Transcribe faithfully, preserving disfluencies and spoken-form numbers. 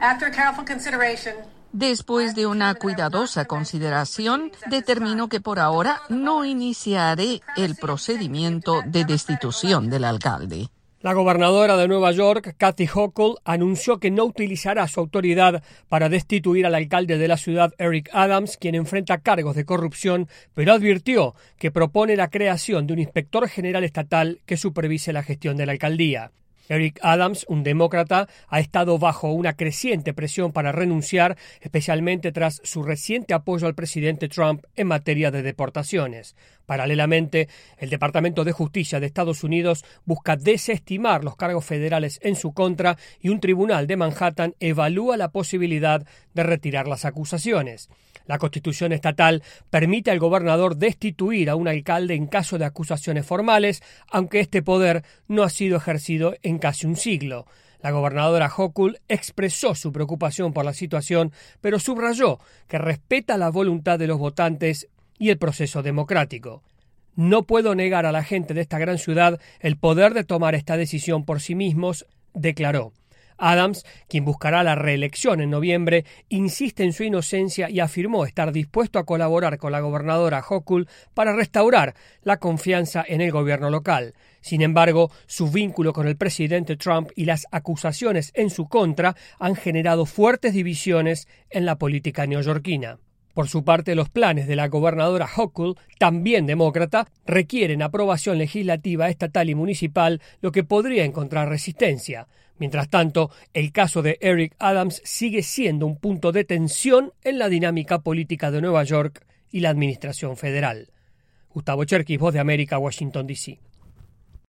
Después de una cuidadosa consideración, determino que por ahora no iniciaré el procedimiento de destitución del alcalde. La gobernadora de Nueva York, Kathy Hochul, anunció que no utilizará su autoridad para destituir al alcalde de la ciudad, Eric Adams, quien enfrenta cargos de corrupción, pero advirtió que propone la creación de un inspector general estatal que supervise la gestión de la alcaldía. Eric Adams, un demócrata, ha estado bajo una creciente presión para renunciar, especialmente tras su reciente apoyo al presidente Trump en materia de deportaciones. Paralelamente, el Departamento de Justicia de Estados Unidos busca desestimar los cargos federales en su contra y un tribunal de Manhattan evalúa la posibilidad de retirar las acusaciones. La Constitución estatal permite al gobernador destituir a un alcalde en caso de acusaciones formales, aunque este poder no ha sido ejercido en casi un siglo. La gobernadora Hochul expresó su preocupación por la situación, pero subrayó que respeta la voluntad de los votantes y el proceso democrático. No puedo negar a la gente de esta gran ciudad el poder de tomar esta decisión por sí mismos, declaró. Adams, quien buscará la reelección en noviembre, insiste en su inocencia y afirmó estar dispuesto a colaborar con la gobernadora Hochul para restaurar la confianza en el gobierno local. Sin embargo, su vínculo con el presidente Trump y las acusaciones en su contra han generado fuertes divisiones en la política neoyorquina. Por su parte, los planes de la gobernadora Hochul, también demócrata, requieren aprobación legislativa estatal y municipal, lo que podría encontrar resistencia. Mientras tanto, el caso de Eric Adams sigue siendo un punto de tensión en la dinámica política de Nueva York y la administración federal. Gustavo Cherkis, Voz de América, Washington, D C